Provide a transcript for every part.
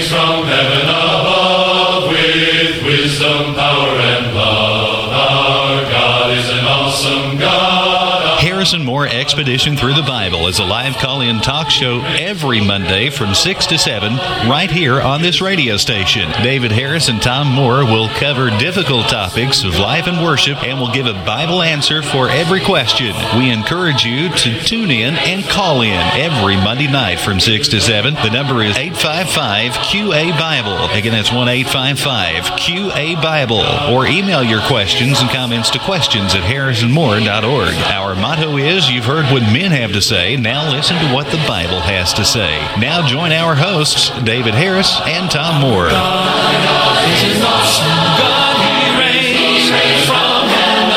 Blessings from heaven above, with wisdom, power, and love. Our God is an awesome God. Harrison Moore Expedition Through the Bible is a live call-in talk show every Monday from 6 to 7 right here on this radio station. David Harris and Tom Moore will cover difficult topics of life and worship and will give a Bible answer for every question. We encourage you to tune in and call in every Monday night from 6 to 7. The number is 855-QA-BIBLE. Again, that's 1-855-QA-BIBLE. Or email your questions and comments to questions@harrisonmoore.org. Our motto is, you've heard what men have to say, now listen to what the Bible has to say. Now join our hosts, David Harris and Tom Moore. God is an awesome God. He reigns from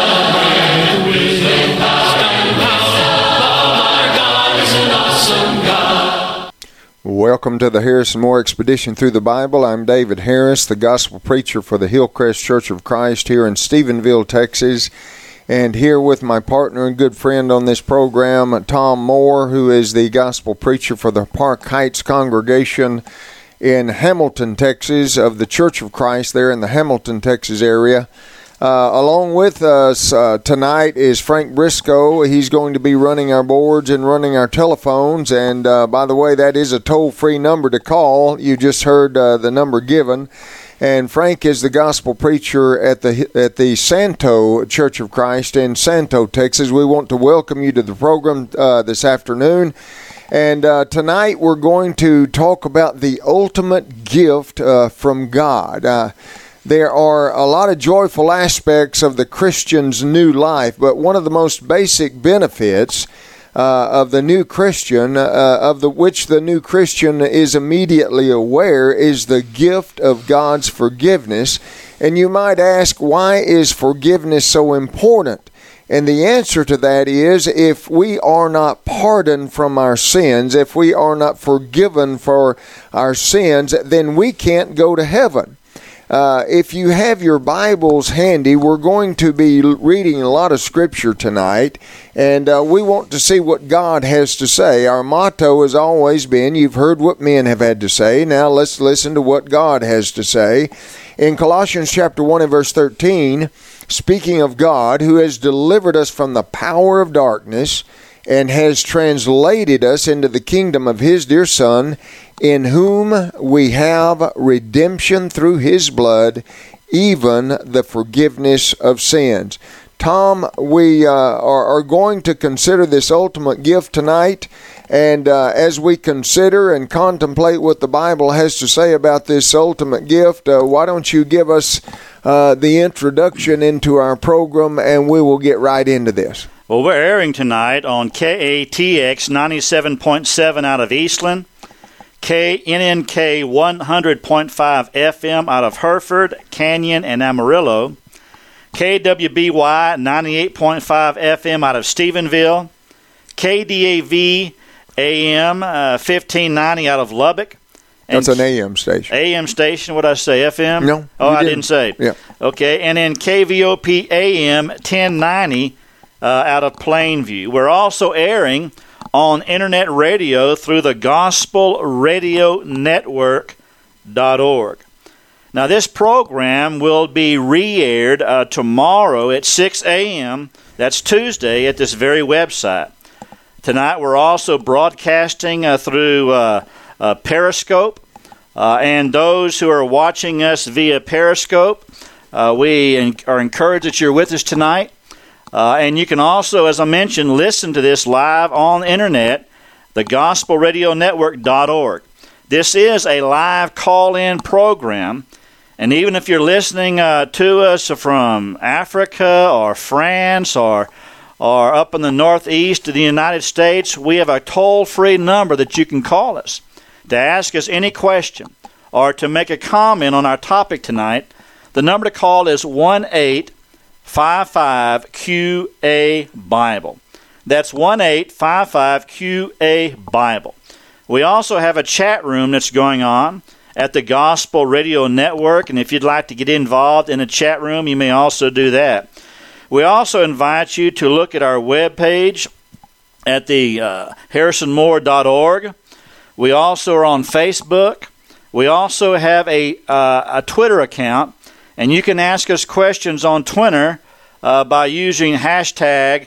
heaven with wisdom, power, and love. Our God is an awesome God. Welcome to the Harrison Moore Expedition Through the Bible. I'm David Harris, the gospel preacher for the Hillcrest Church of Christ here in Stephenville, Texas. And here with my partner and good friend on this program, Tom Moore, who is the gospel preacher for the Park Heights congregation in Hamilton, Texas, of the Church of Christ there in the Hamilton, Texas area. Along with us tonight is Frank Briscoe. He's going to be running our boards and running our telephones. And by the way, that is a toll-free number to call. You just heard the number given. And Frank is the gospel preacher at the Santo Church of Christ in Santo, Texas. We want to welcome you to the program this afternoon. And tonight we're going to talk about the ultimate gift from God. There are a lot of joyful aspects of the Christian's new life, but one of the most basic benefits of the new Christian, which the new Christian is immediately aware, is the gift of God's forgiveness. And you might ask, why is forgiveness so important? And the answer to that is, if we are not pardoned from our sins, if we are not forgiven for our sins, then we can't go to heaven. If you have your Bibles handy, we're going to be reading a lot of Scripture tonight, and we want to see what God has to say. Our motto has always been, you've heard what men have had to say, now let's listen to what God has to say. In Colossians chapter 1 and verse 13, speaking of God, who has delivered us from the power of darkness and has translated us into the kingdom of His dear Son, in whom we have redemption through His blood, even the forgiveness of sins. Tom, we are going to consider this ultimate gift tonight, and as we consider and contemplate what the Bible has to say about this ultimate gift, why don't you give us the introduction into our program, and we will get right into this. Well, we're airing tonight on KATX 97.7 out of Eastland, KNNK 100.5 FM out of Hereford, Canyon, and Amarillo, KWBY 98.5 FM out of Stephenville, KDAV AM 1590 out of Lubbock. That's an AM station. AM station, what did I say, FM? No. Oh, I didn't say. Yeah. Okay, and then KVOP AM 1090 out of Plainview. We're also airing on internet radio through the gospelradionetwork.org. Now, this program will be re-aired tomorrow at 6 a.m. That's Tuesday at this very website. Tonight, we're also broadcasting through Periscope. And those who are watching us via Periscope, we are encouraged that you're with us tonight. And you can also, as I mentioned, listen to this live on the internet, the gospelradionetwork.org. This is a live call-in program, and even if you're listening to us from Africa or France or up in the northeast of the United States, we have a toll-free number that you can call us to ask us any question or to make a comment on our topic tonight. The number to call is 1-855-QA-BIBLE. That's 1-855-QA-BIBLE. We also have a chat room that's going on at the Gospel Radio Network, and if you'd like to get involved in a chat room, you may also do that. We also invite you to look at our webpage at the harrisonmoore.org. We also are on Facebook. We also have a Twitter account, and you can ask us questions on Twitter by using hashtag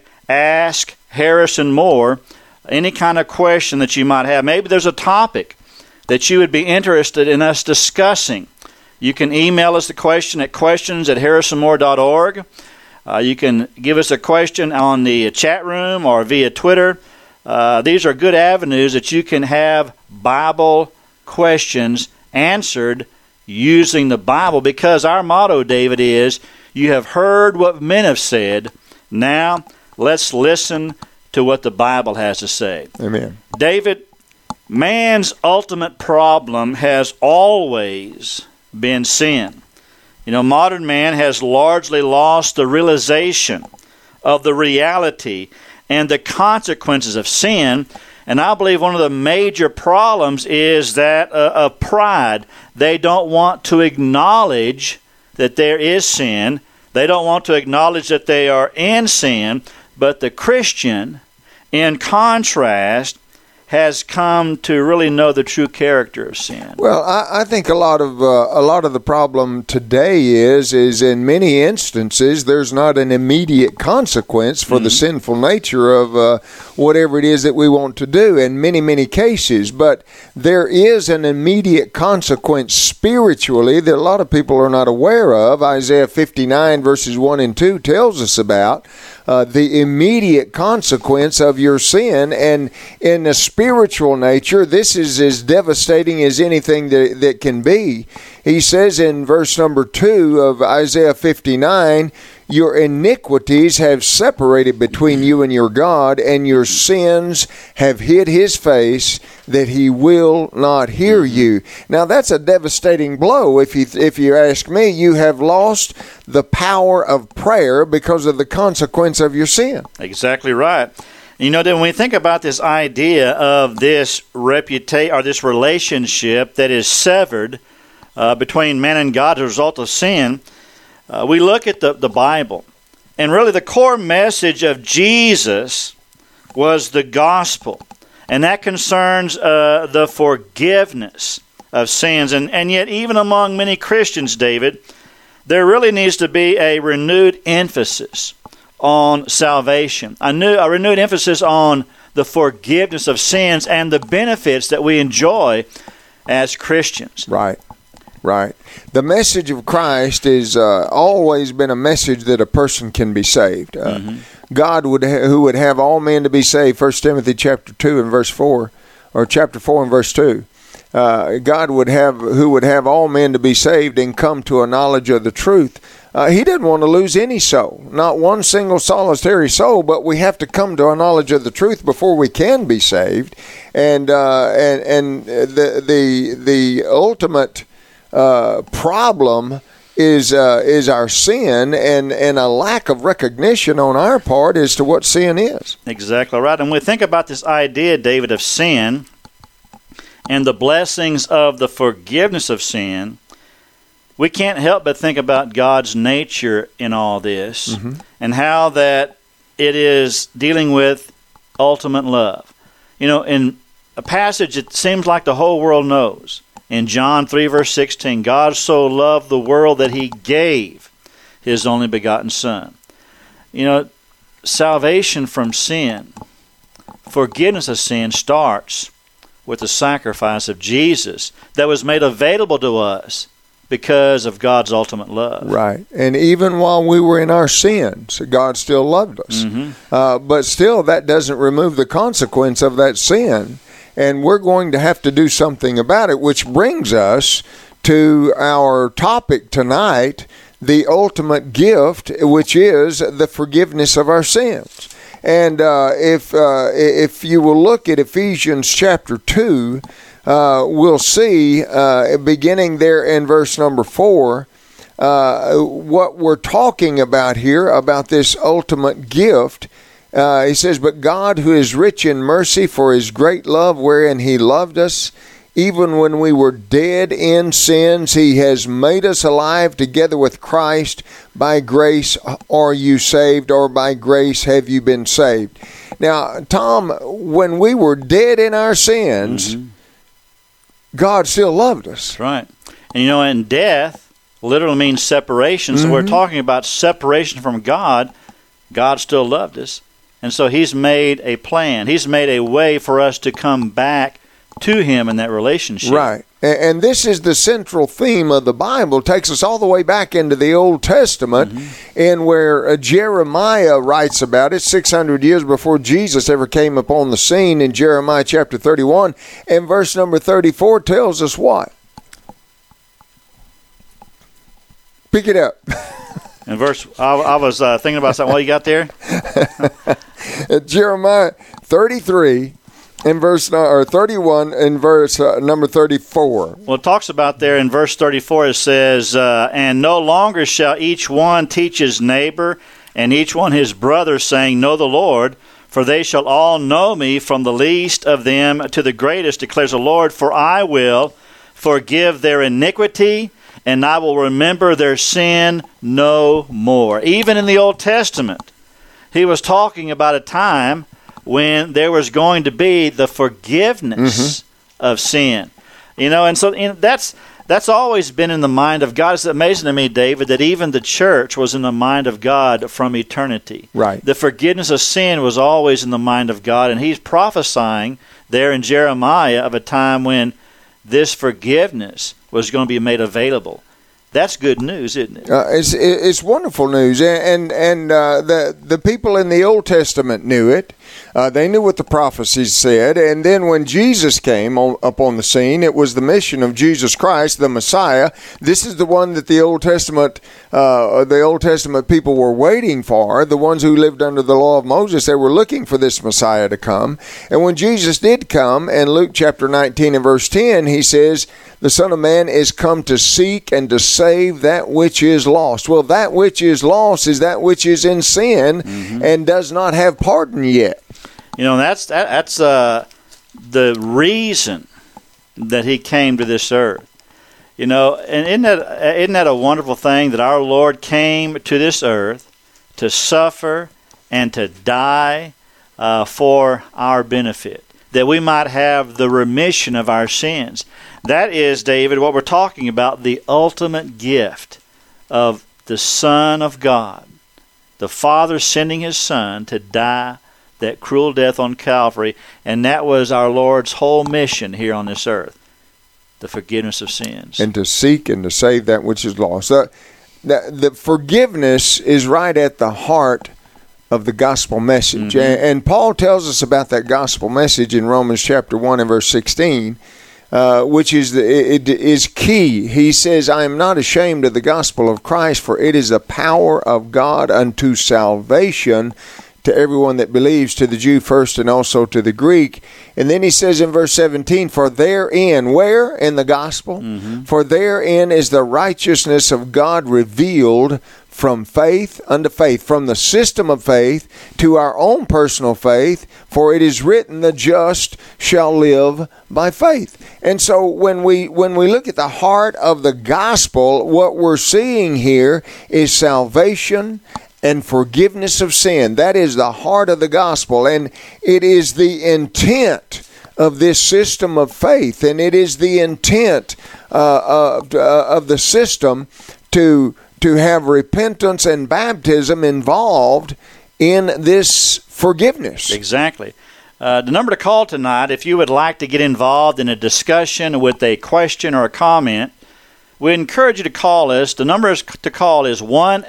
#AskHarrisonMoore. Any kind of question that you might have. Maybe there's a topic that you would be interested in us discussing. You can email us the question at questions@harrisonmoore.org. You can give us a question on the chat room or via Twitter. These are good avenues that you can have Bible questions answered using the Bible, because our motto, David, is, you have heard what men have said. Now let's listen to what the Bible has to say. Amen. David, man's ultimate problem has always been sin. Modern man has largely lost the realization of the reality and the consequences of sin. And I believe one of the major problems is that of pride. They don't want to acknowledge that there is sin. They don't want to acknowledge that they are in sin. But the Christian, in contrast, has come to really know the true character of sin. Well, I think a lot of the problem today is in many instances there's not an immediate consequence for the sinful nature of whatever it is that we want to do in many cases, but there is an immediate consequence spiritually that a lot of people are not aware of. Isaiah 59 verses 1 and 2 tells us about the immediate consequence of your sin, and in a spiritual nature, this is as devastating as anything that can be. He says in verse number 2 of Isaiah 59, your iniquities have separated between you and your God, and your sins have hid his face that he will not hear you. Now that's a devastating blow. If you ask me, you have lost the power of prayer because of the consequence of your sin. Exactly right. Then when we think about this idea of this this relationship that is severed between man and God as a result of sin, we look at the Bible, and really the core message of Jesus was the gospel, and that concerns the forgiveness of sins. And yet, even among many Christians, David, there really needs to be a renewed emphasis on salvation, a renewed emphasis on the forgiveness of sins and the benefits that we enjoy as Christians. Right. The message of Christ has always been a message that a person can be saved. God who would have all men to be saved, 1 Timothy chapter 2 and verse 4, or chapter 4 and verse 2. God who would have all men to be saved and come to a knowledge of the truth. He didn't want to lose any soul, not one single solitary soul, but we have to come to a knowledge of the truth before we can be saved. And the ultimate problem is our sin and a lack of recognition on our part as to what sin is. Exactly right. And we think about this idea, David, of sin and the blessings of the forgiveness of sin. We can't help but think about God's nature in all this, and how that it is dealing with ultimate love. In a passage it seems like the whole world knows. In John 3 verse 16, God so loved the world that he gave his only begotten Son. Salvation from sin, forgiveness of sin starts with the sacrifice of Jesus that was made available to us because of God's ultimate love. Right. And even while we were in our sins, God still loved us. But still, that doesn't remove the consequence of that sin. And we're going to have to do something about it, which brings us to our topic tonight, the ultimate gift, which is the forgiveness of our sins. And if you will look at Ephesians chapter 2, we'll see, beginning there in verse number 4, what we're talking about here, about this ultimate gift. He says, but God, who is rich in mercy for his great love wherein he loved us, even when we were dead in sins, he has made us alive together with Christ. By grace are you saved, or by grace have you been saved. Now, Tom, when we were dead in our sins, God still loved us. That's right. And and death literally means separation. So we're talking about separation from God. God still loved us. And so He's made a plan. He's made a way for us to come back to Him in that relationship. Right. And this is the central theme of the Bible. It takes us all the way back into the Old Testament, and where Jeremiah writes about it 600 years before Jesus ever came upon the scene in Jeremiah chapter 31. And verse number 34 tells us what? Pick it up. And I was thinking about something. What you got there? Jeremiah 33. In verse 31, in verse number 34. Well, it talks about there in verse 34, it says, and no longer shall each one teach his neighbor and each one his brother, saying, Know the Lord, for they shall all know me, from the least of them to the greatest, declares the Lord. For I will forgive their iniquity, and I will remember their sin no more. Even in the Old Testament, He was talking about a time when there was going to be the forgiveness of sin. And so that's always been in the mind of God. It's amazing to me, David, that even the church was in the mind of God from eternity. Right. The forgiveness of sin was always in the mind of God, and He's prophesying there in Jeremiah of a time when this forgiveness was going to be made available. That's good news, isn't it? It's wonderful news, and the people in the Old Testament knew it. They knew what the prophecies said, and then when Jesus came up on the scene, it was the mission of Jesus Christ, the Messiah. This is the one that the Old Testament people were waiting for. The ones who lived under the law of Moses, they were looking for this Messiah to come. And when Jesus did come, in Luke chapter 19 and verse 10, He says, the Son of Man is come to seek and to save that which is lost. Well, that which is lost is that which is in sin and does not have pardon yet. That's the reason that He came to this earth. And isn't that a wonderful thing that our Lord came to this earth to suffer and to die for our benefit, that we might have the remission of our sins. That is, David, what we're talking about, the ultimate gift of the Son of God, the Father sending His Son to die that cruel death on Calvary, and that was our Lord's whole mission here on this earth, the forgiveness of sins. And to seek and to save that which is lost. The forgiveness is right at the heart of the gospel message. And Paul tells us about that gospel message in Romans chapter 1 and verse 16, which is key. He says, I am not ashamed of the gospel of Christ, for it is the power of God unto salvation to everyone that believes, to the Jew first and also to the Greek. And then he says in verse 17, for therein, where? In the gospel? For therein is the righteousness of God revealed from faith unto faith, from the system of faith to our own personal faith, for it is written, the just shall live by faith. And so when we look at the heart of the gospel, what we're seeing here is salvation and forgiveness of sin. That is the heart of the gospel, and it is the intent of this system of faith, and it is the intent of the system to have repentance and baptism involved in this forgiveness. Exactly. The number to call tonight, if you would like to get involved in a discussion with a question or a comment, we encourage you to call us. The number to call is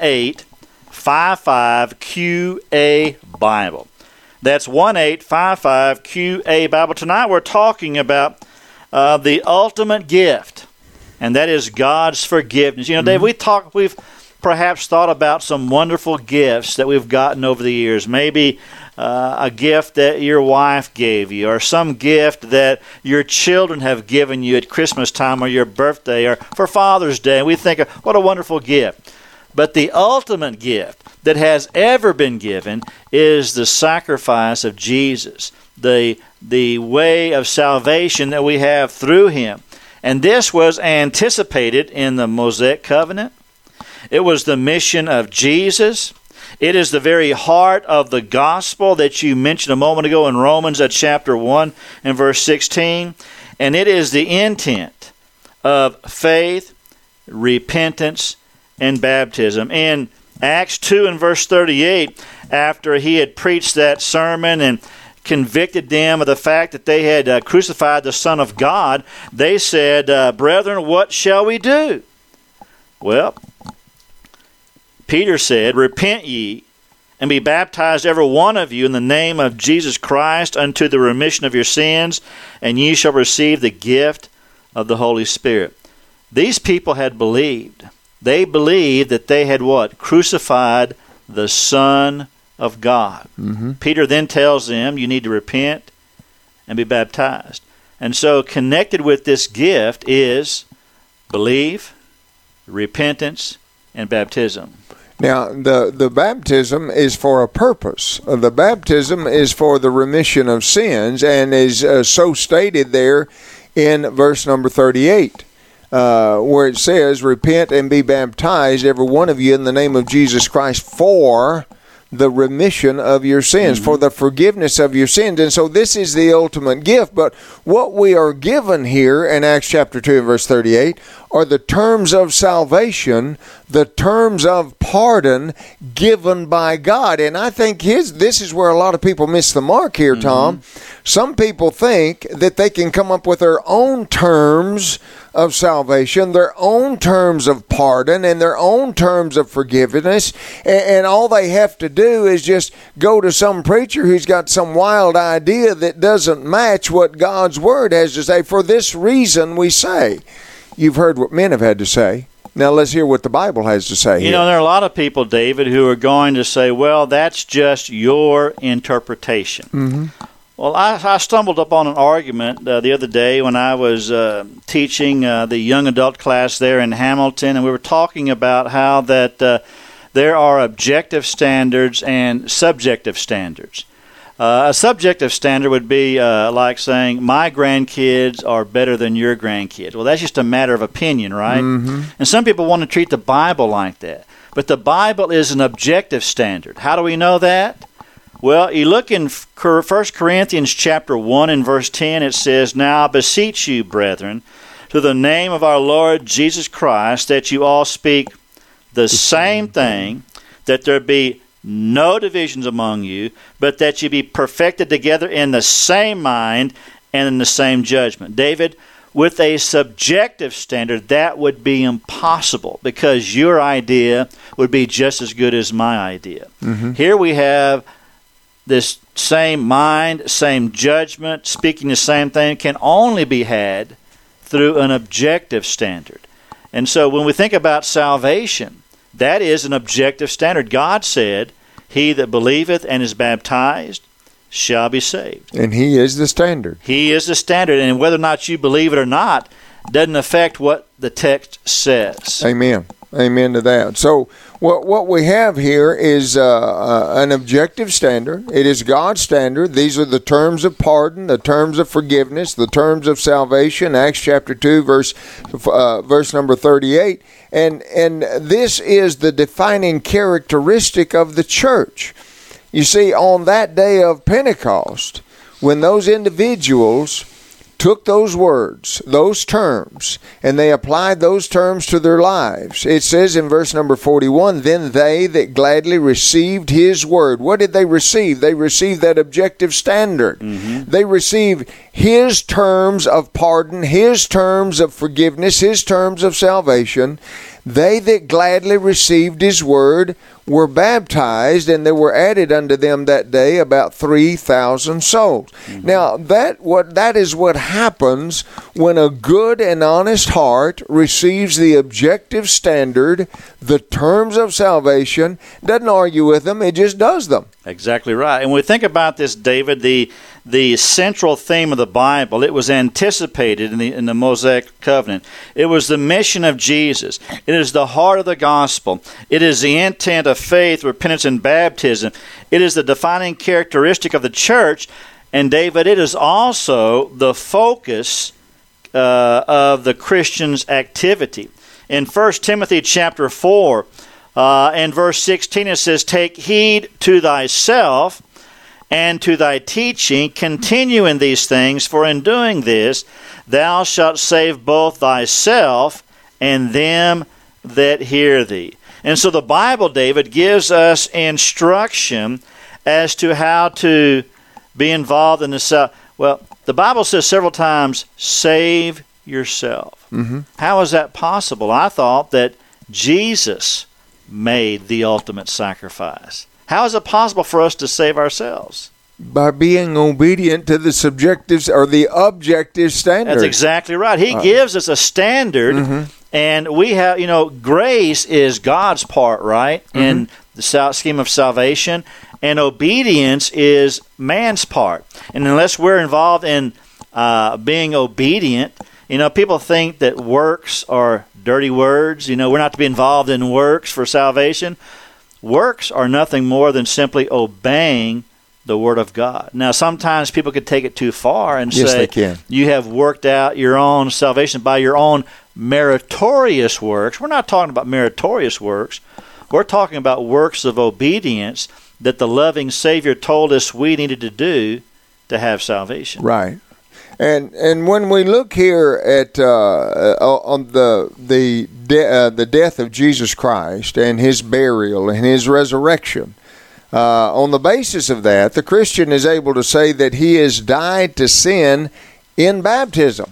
1-855-QA-BIBLE. That's 1-855-QA-BIBLE. Tonight we're talking about the ultimate gift, and that is God's forgiveness. You know, Dave, we've perhaps thought about some wonderful gifts that we've gotten over the years. Maybe a gift that your wife gave you, or some gift that your children have given you at Christmas time or your birthday or for Father's Day. And we think, what a wonderful gift. But the ultimate gift that has ever been given is the sacrifice of Jesus, the way of salvation that we have through Him. And this was anticipated in the Mosaic Covenant. It was the mission of Jesus. It is the very heart of the gospel that you mentioned a moment ago in Romans chapter 1 and verse 16. And it is the intent of faith, repentance, and baptism. In Acts 2 and verse 38, after he had preached that sermon and convicted them of the fact that they had crucified the Son of God, they said, "Brethren, what shall we do?" Well, Peter said, "Repent ye, and be baptized every one of you in the name of Jesus Christ unto the remission of your sins, and ye shall receive the gift of the Holy Spirit." These people had believed. They believed that they had what? Crucified the Son of God. Peter then tells them, you need to repent and be baptized. And so connected with this gift is belief, repentance, and baptism. Now, the baptism is for a purpose. The baptism is for the remission of sins, and is so stated there in verse number 38. Where it says, "Repent and be baptized, every one of you, in the name of Jesus Christ, for the remission of your sins," for the forgiveness of your sins. And so this is the ultimate gift. But what we are given here in Acts chapter 2 and verse 38 are the terms of salvation, the terms of pardon given by God. And I think this is where a lot of people miss the mark here, Tom. Some people think that they can come up with their own terms of salvation, their own terms of pardon, and their own terms of forgiveness, and all they have to do is just go to some preacher who's got some wild idea that doesn't match what God's Word has to say. For this reason we say. You've heard what men have had to say. Now let's hear what the Bible has to say. You know, there are a lot of people, David, who are going to say, well, that's just your interpretation. Well, I stumbled upon an argument the other day when I was teaching the young adult class there in Hamilton, and we were talking about how that there are objective standards and subjective standards. A subjective standard would be like saying, my grandkids are better than your grandkids. Well, that's just a matter of opinion, right? And some people want to treat the Bible like that. But the Bible is an objective standard. How do we know that? Well, you look in 1 Corinthians chapter 1 and verse 10, it says, "Now I beseech you, brethren, through the name of our Lord Jesus Christ, that you all speak the same thing, that there be no divisions among you, but that you be perfected together in the same mind and in the same judgment." David, with a subjective standard, that would be impossible, because your idea would be just as good as my idea. Here we have this same mind, same judgment, speaking the same thing, can only be had through an objective standard. And so when we think about salvation, that is an objective standard. God said, "He that believeth and is baptized shall be saved." And He is the standard. He is the standard. And whether or not you believe it or not doesn't affect what the text says. Amen. Amen to that. So what we have here is an objective standard. It is God's standard. These are the terms of pardon, the terms of forgiveness, the terms of salvation. Acts chapter 2, verse number 38. And this is the defining characteristic of the church. You see, on that day of Pentecost, when those individuals took those words, those terms, and they applied those terms to their lives. It says in verse number 41, "Then they that gladly received His word." What did they receive? They received that objective standard. They received His terms of pardon, His terms of forgiveness, His terms of salvation. They that gladly received His word were baptized, and there were added unto them that day about 3,000 souls. Now, that is what happens when a good and honest heart receives the objective standard, the terms of salvation, doesn't argue with them, it just does them. Exactly right. And when we think about this, David, the central theme of the Bible, it was anticipated in the Mosaic covenant. It was the mission of Jesus. It is the heart of the gospel. It is the intent of faith, repentance, and baptism. It is the defining characteristic of the church. And David, it is also the focus of the Christian's activity. In 1 Timothy chapter 4 and verse 16, it says, "Take heed to thyself and to thy teaching, continue in these things, for in doing this thou shalt save both thyself and them that hear thee. And so the Bible, David, gives us instruction as to how to be involved in the Well, the Bible says several times, save yourself. Mm-hmm. How is that possible? I thought that Jesus made the ultimate sacrifice. How is it possible for us to save ourselves? By being obedient to the subjective or the objective standard. That's exactly right. He gives us a standard, and we have, grace is God's part, right, in the scheme of salvation, and obedience is man's part. And unless we're involved in being obedient, people think that works are dirty words. We're not to be involved in works for salvation. Works are nothing more than simply obeying the Word of God. Now, sometimes people could take it too far and yes, say, they can. You have worked out your own salvation by your own meritorious works. We're not talking about meritorious works. We're talking about works of obedience that the loving Savior told us we needed to do to have salvation. Right. And when we look here at on the death of Jesus Christ and His burial and His resurrection, on the basis of that, the Christian is able to say that he has died to sin in baptism.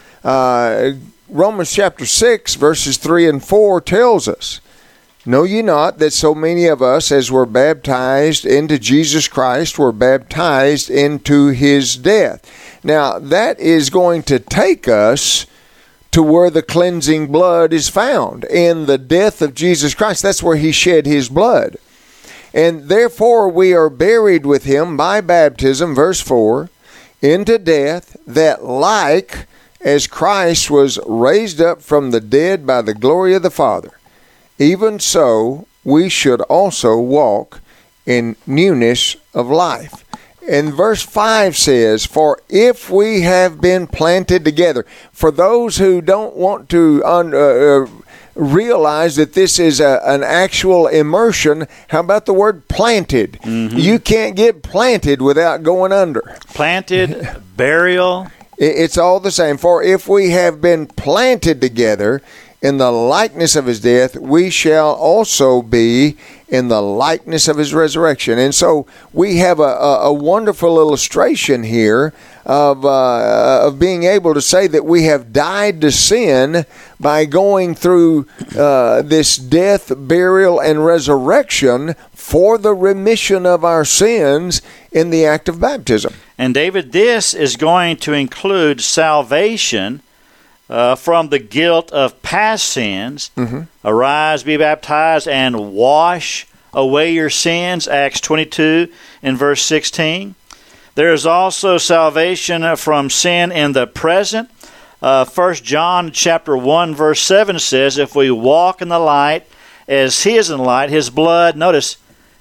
Romans chapter 6, verses 3 and 4 tells us, Know ye not that so many of us as were baptized into Jesus Christ were baptized into His death? Now, that is going to take us to where the cleansing blood is found, in the death of Jesus Christ. That's where He shed His blood. And therefore we are buried with Him by baptism, verse 4, into death, that like as Christ was raised up from the dead by the glory of the Father, even so we should also walk in newness of life. And verse 5 says, For if we have been planted together. For those who don't want to realize that this is an actual immersion, how about the word planted? Mm-hmm. You can't get planted without going under. Planted, burial. It's all the same. For if we have been planted together in the likeness of His death, we shall also be in the likeness of His resurrection. And so we have a wonderful illustration here of being able to say that we have died to sin by going through this death, burial, and resurrection for the remission of our sins in the act of baptism. And David, this is going to include salvation from the guilt of past sins. Arise, be baptized, and wash away your sins, Acts 22 and verse 16. There is also salvation from sin in the present. 1 John chapter 1 verse 7 says, If we walk in the light as He is in the light, His blood, notice,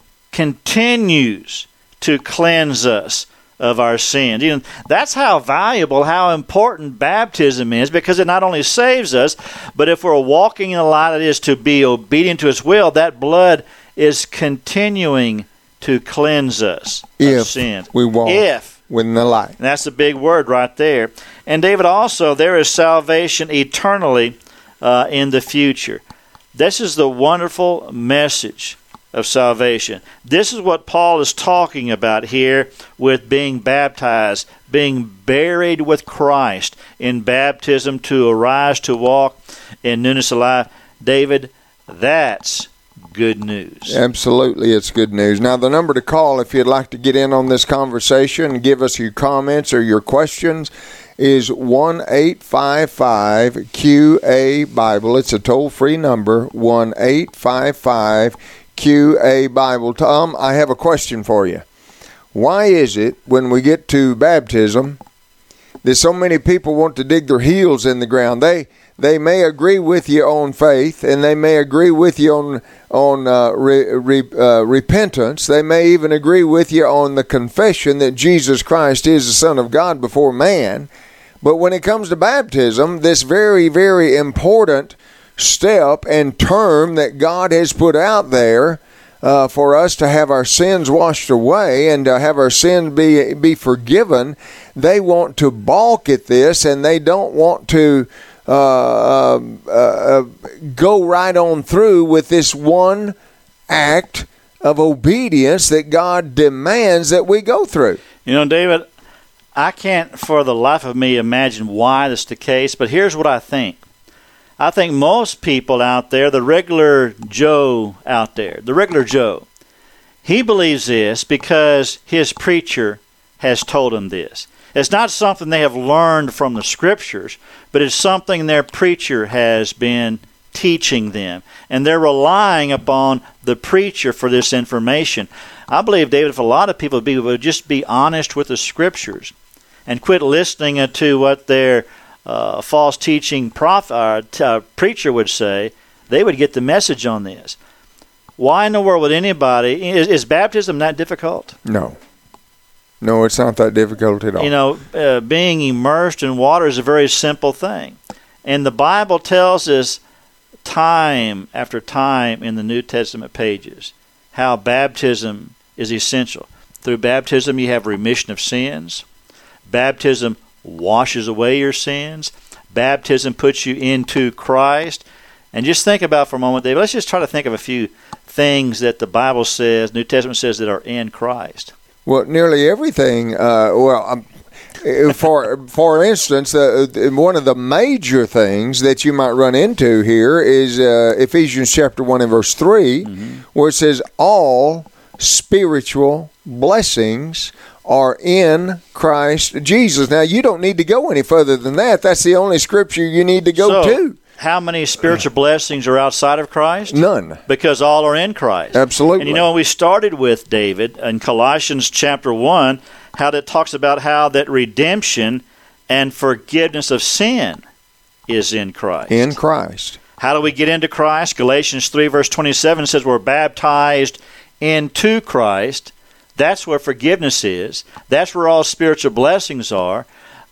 continues to cleanse us of our sins. That's how valuable, how important baptism is, because it not only saves us, but if we're walking in the light, that is to be obedient to His will, that blood is continuing to cleanse us of sins. We walk in the light. And that's the big word right there. And David, also, there is salvation eternally in the future. This is the wonderful message of salvation. This is what Paul is talking about here with being baptized, being buried with Christ in baptism to arise to walk in newness of life. David, that's good news. Absolutely, it's good news. Now, the number to call if you'd like to get in on this conversation and give us your comments or your questions is 1-855-QA-BIBLE. It's a toll-free number, 1-855-QA-BIBLE. Tom, I have a question for you. Why is it when we get to baptism that so many people want to dig their heels in the ground? They may agree with you on faith, and they may agree with you on repentance. They may even agree with you on the confession that Jesus Christ is the Son of God before man. But when it comes to baptism, this very, very important step and term that God has put out there, for us to have our sins washed away and to have our sins be forgiven, they want to balk at this, and they don't want to go right on through with this one act of obedience that God demands that we go through. You know, David, I can't for the life of me imagine why that's the case, but here's what I think. I think most people out there, the regular Joe out there, he believes this because his preacher has told him this. It's not something they have learned from the Scriptures, but it's something their preacher has been teaching them. And they're relying upon the preacher for this information. I believe, David, if a lot of people would just be honest with the Scriptures and quit listening to what their false teaching preacher would say, they would get the message on this. Why in the world would anybody... Is baptism that difficult? No. No, it's not that difficult at all. You know, being immersed in water is a very simple thing. And the Bible tells us time after time in the New Testament pages how baptism is essential. Through baptism, you have remission of sins. Baptism washes away your sins. Baptism puts you into Christ. And just think about for a moment, David, let's just try to think of a few things that the Bible says, New Testament says, that are in Christ. Well, nearly everything. For instance, one of the major things that you might run into here is Ephesians chapter 1 and verse 3, where it says, all spiritual blessings are in Christ Jesus. Now, you don't need to go any further than that. That's the only scripture you need to go to. How many spiritual blessings are outside of Christ? None. Because all are in Christ. Absolutely. And you know, when we started with, David, in Colossians chapter 1, how that talks about how that redemption and forgiveness of sin is in Christ. In Christ. How do we get into Christ? Galatians 3 verse 27 says we're baptized into Christ. That's where forgiveness is. That's where all spiritual blessings are.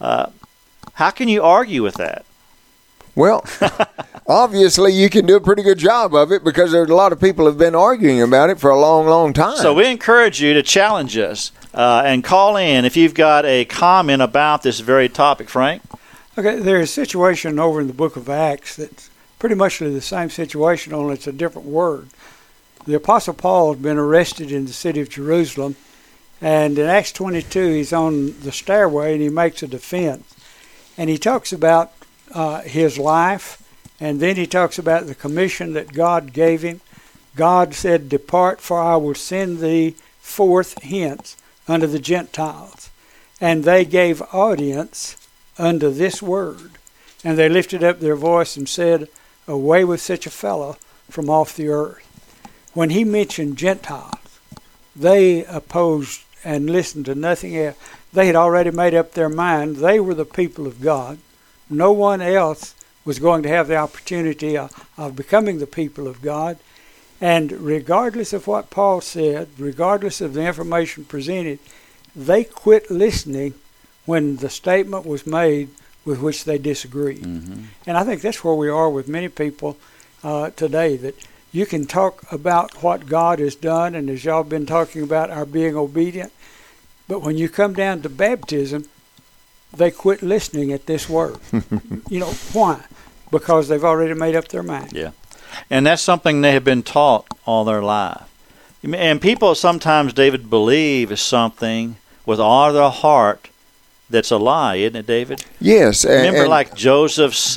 How can you argue with that? Well, obviously you can do a pretty good job of it because there's a lot of people have been arguing about it for a long, long time. So we encourage you to challenge us and call in if you've got a comment about this very topic, Frank. Okay, there's a situation over in the book of Acts that's pretty much the same situation, only it's a different word. The Apostle Paul has been arrested in the city of Jerusalem, and in Acts 22 he's on the stairway and he makes a defense. And he talks about his life, and then he talks about the commission that God gave him. God said, depart, for I will send thee forth hence unto the Gentiles. And they gave audience unto this word. And they lifted up their voice and said, away with such a fellow from off the earth. When he mentioned Gentiles, they opposed and listened to nothing else. They had already made up their mind. They were the people of God. No one else was going to have the opportunity of becoming the people of God. And regardless of what Paul said, regardless of the information presented, they quit listening when the statement was made with which they disagreed. Mm-hmm. And I think that's where we are with many people today, that you can talk about what God has done, and as y'all been talking about our being obedient, but when you come down to baptism, they quit listening at this word. You know, why? Because they've already made up their mind. Yeah. And that's something they have been taught all their life. And people sometimes, David, believe something with all their heart that's a lie, isn't it, David? Yes. Remember, like Joseph's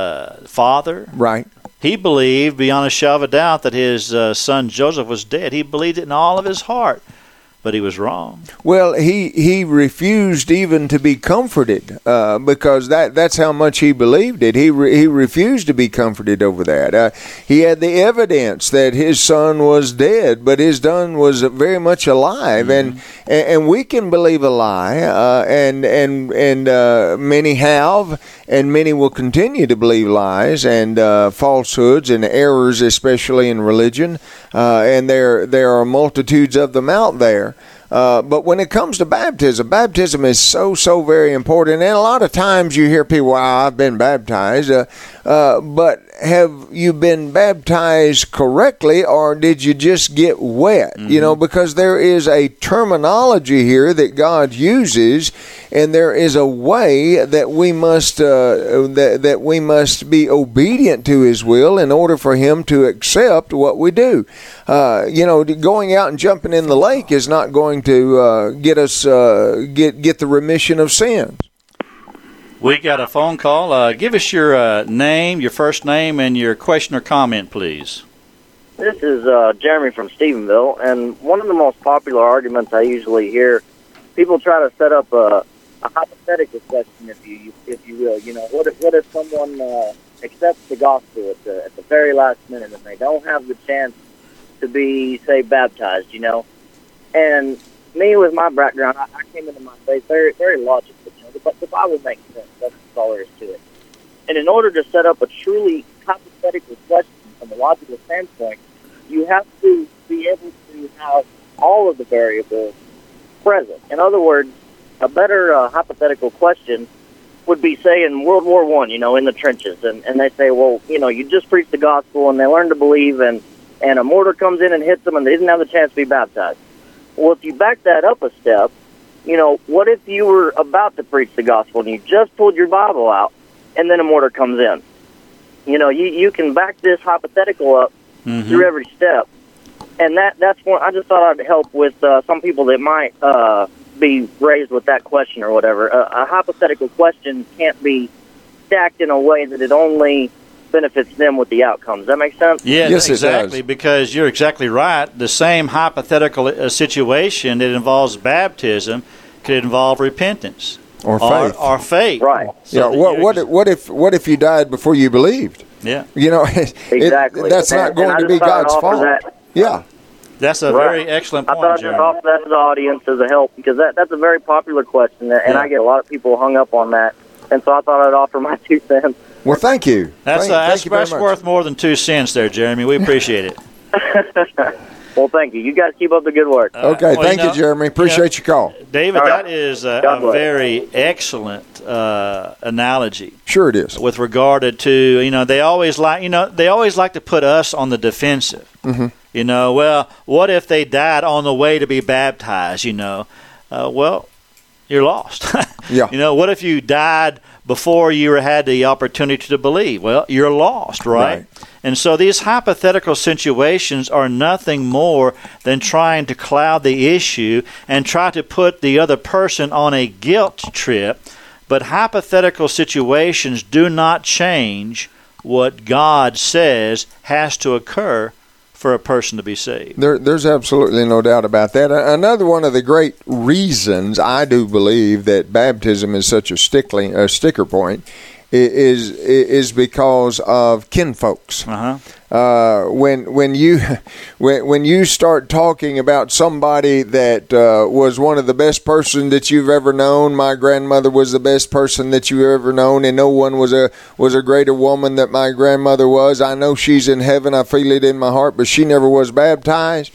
father? Right. He believed beyond a shadow of a doubt that his son Joseph was dead. He believed it in all of his heart. But he was wrong. Well, he refused even to be comforted because that's how much he believed it. He refused to be comforted over that. He had the evidence that his son was dead, but his son was very much alive. Mm-hmm. And we can believe a lie, and many have, and many will continue to believe lies and falsehoods and errors, especially in religion. And there are multitudes of them out there. But when it comes to baptism is so very important. And a lot of times you hear people, well, I've been baptized. But have you been baptized correctly, or did you just get wet? Mm-hmm. Because there is a terminology here that God uses, and there is a way that we must that we must be obedient to His will in order for Him to accept what we do. Going out and jumping in the lake is not going to get us get the remission of sins. We got a phone call. Give us your name, your first name, and your question or comment, please. This is Jeremy from Stephenville, and one of the most popular arguments I usually hear, people try to set up a hypothetical question, if you will. What if someone accepts the gospel at the very last minute and they don't have the chance to be, say, baptized? And me, with my background, I came into my faith very, very logical. But the Bible makes sense. That's all there is to it. And in order to set up a truly hypothetical question from a logical standpoint, you have to be able to have all of the variables present. In other words, a better hypothetical question would be, say, in World War I, in the trenches, and they say, well, you just preach the gospel, and they learn to believe, and a mortar comes in and hits them, and they didn't have the chance to be baptized. Well, if you back that up a step, what if you were about to preach the gospel and you just pulled your Bible out and then a mortar comes in? You can back this hypothetical up through every step. And that's one I just thought I'd help with some people that might be raised with that question or whatever. A hypothetical question can't be stacked in a way that it only benefits them with the outcome. Does that make sense? Yeah, yes, exactly, it does. Because you're exactly right. The same hypothetical situation that involves baptism could involve repentance or faith. Or faith. Right. So what if you died before you believed? Yeah. Exactly. That's not going to be God's fault. Yeah. That's a very excellent point, I thought I'd just offer that to the audience as a help, because that's a very popular question, and I get a lot of people hung up on that. And so I thought I'd offer my 2 cents. Well, thank you. That's Thank you very much. worth more than 2 cents there, Jeremy. We appreciate it. Well, thank you. You guys keep up the good work. Okay, thank you, Jeremy. Appreciate your call. David, All right. that is a God bless. very excellent analogy. Sure it is. With regard to, they always like to put us on the defensive. Mm-hmm. Well, what if they died on the way to be baptized? Well, you're lost. Yeah. What if you died before you had the opportunity to believe? Well, you're lost, right? And so these hypothetical situations are nothing more than trying to cloud the issue and try to put the other person on a guilt trip. But hypothetical situations do not change what God says has to occur for a person to be saved. There's absolutely no doubt about that. Another one of the great reasons I do believe that baptism is such a sticker point is because of kinfolks. When you start talking about somebody that was one of the best person that you've ever known, my grandmother was the best person that you've ever known, and no one was a greater woman that my grandmother was. I know she's in heaven. I feel it in my heart, but she never was baptized.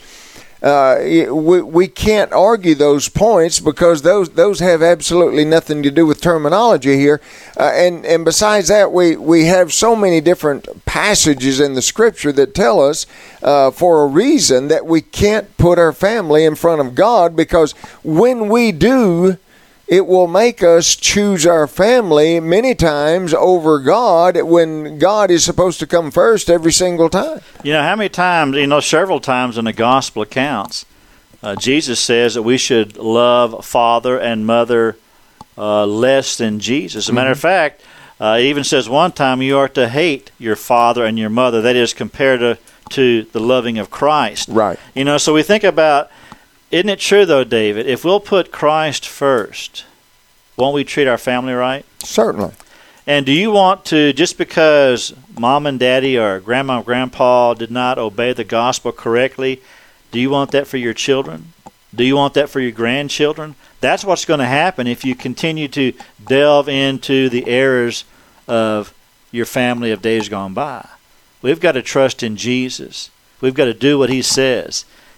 We can't argue those points because those have absolutely nothing to do with terminology here. And besides that, we have so many different passages in the Scripture that tell us for a reason that we can't put our family in front of God, because when we do, it will make us choose our family many times over God, when God is supposed to come first every single time. How many times, several times in the gospel accounts, Jesus says that we should love father and mother less than Jesus. As a matter of fact, it even says one time you are to hate your father and your mother. That is compared to the loving of Christ. Right. So we think about, isn't it true, though, David, if we'll put Christ first, won't we treat our family right? Certainly. And do you want to, just because mom and daddy or grandma and grandpa did not obey the gospel correctly, do you want that for your children? Do you want that for your grandchildren? That's what's going to happen if you continue to delve into the errors of your family of days gone by. We've got to trust in Jesus. We've got to do what He says.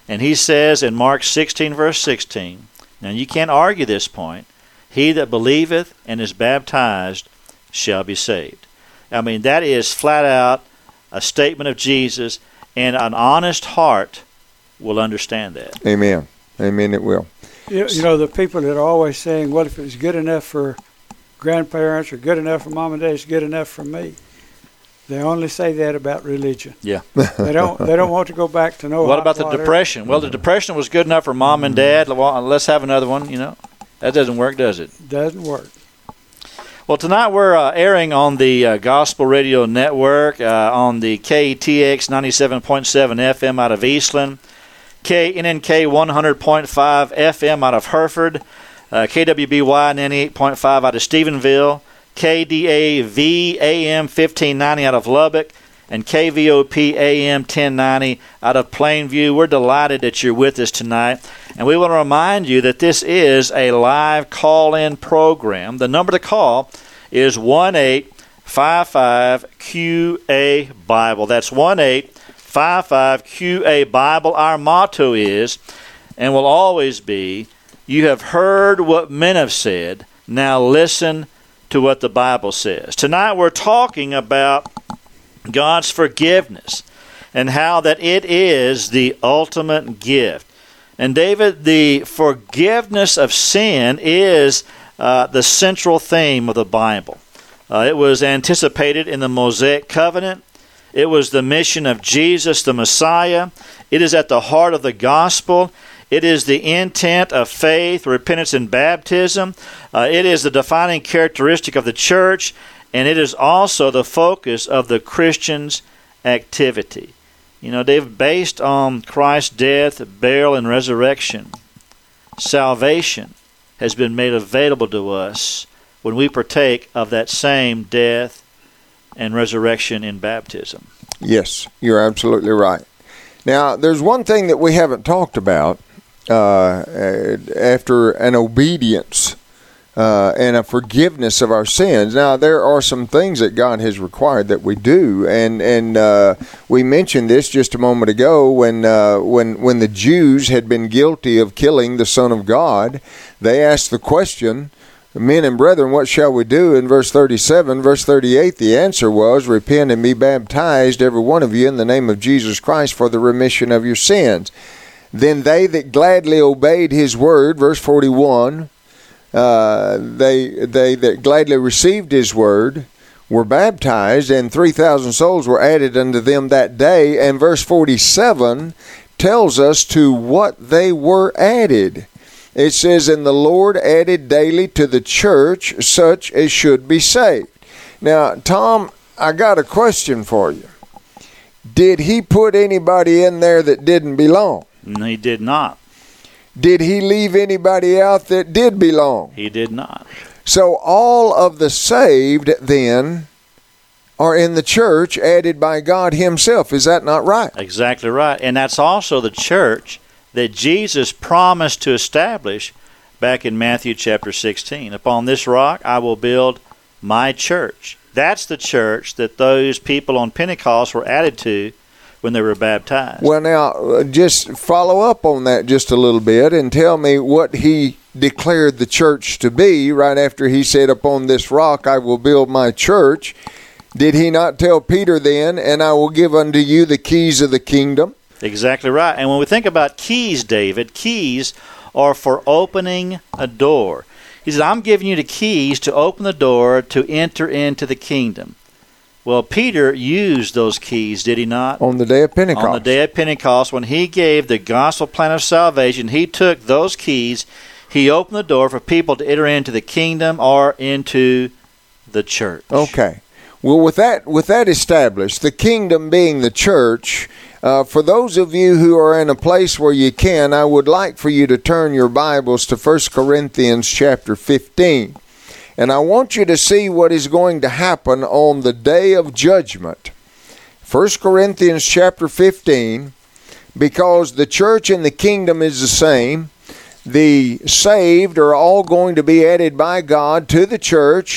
And he says in Mark 16, verse 16, now you can't argue this point, he that believeth and is baptized shall be saved. I mean, that is flat out a statement of Jesus, and an honest heart will understand that. Amen. Amen, it will. You know, the people that are always saying, well, if it's good enough for grandparents or good enough for mom and dad, it's good enough for me. They only say that about religion. Yeah. They don't want to go back to know. What about the depression? Well, the depression was good enough for mom and dad. Well, let's have another one, you know. That doesn't work, does it? Doesn't work. Well, tonight we're airing on the Gospel Radio Network on the KTX 97.7 FM out of Eastland, KNNK 100.5 FM out of Hereford, KWBY 98.5 out of Stephenville, KDAV AM 1590 out of Lubbock, and KVOP AM 1090 out of Plainview. We're delighted that you're with us tonight. And we want to remind you that this is a live call-in program. The number to call is 1-855-QA-BIBLE. That's 1-855-QA-BIBLE. Our motto is, and will always be, you have heard what men have said. Now listen to what the Bible says. Tonight we're talking about God's forgiveness and how that it is the ultimate gift. And David, the forgiveness of sin is the central theme of the Bible. It was anticipated in the Mosaic covenant. It was the mission of Jesus, the Messiah. It is at the heart of the gospel. It is the intent of faith, repentance, and baptism. It is the defining characteristic of the church, and it is also the focus of the Christian's activity. You know, they've based on Christ's death, burial, and resurrection. Salvation has been made available to us when we partake of that same death and resurrection in baptism. Yes, you're absolutely right. Now, there's one thing that we haven't talked about after an obedience and a forgiveness of our sins. Now, there are some things that God has required that we do, and we mentioned this just a moment ago when the Jews had been guilty of killing the Son of God. They asked the question, men and brethren, what shall we do? In verse 37, verse 38, the answer was, repent and be baptized, every one of you, in the name of Jesus Christ for the remission of your sins. Then they that gladly obeyed his word, verse 41, they that gladly received his word were baptized, and 3,000 souls were added unto them that day. And verse 47 tells us to what they were added. It says, and the Lord added daily to the church such as should be saved. Now, Tom, I got a question for you. Did he put anybody in there that didn't belong? No, he did not. Did he leave anybody out that did belong? He did not. So all of the saved then are in the church added by God himself. Is that not right? Exactly right. And that's also the church that Jesus promised to establish back in Matthew chapter 16. Upon this rock I will build my church. That's the church that those people on Pentecost were added to when they were baptized. Well, now, just follow up on that just a little bit and tell me what he declared the church to be right after he said, upon this rock I will build my church. Did he not tell Peter then, and I will give unto you the keys of the kingdom? Exactly right. And when we think about keys, David, keys are for opening a door. He said, I'm giving you the keys to open the door to enter into the kingdom. Well, Peter used those keys, did he not? On the day of Pentecost. On the day of Pentecost, when he gave the gospel plan of salvation, he took those keys, he opened the door for people to enter into the kingdom or into the church. Okay. Well, with that established, the kingdom being the church, for those of you who are in a place where you can, I would like for you to turn your Bibles to 1 Corinthians chapter 15. And I want you to see what is going to happen on the day of judgment. 1 Corinthians chapter 15, because the church and the kingdom is the same. The saved are all going to be added by God to the church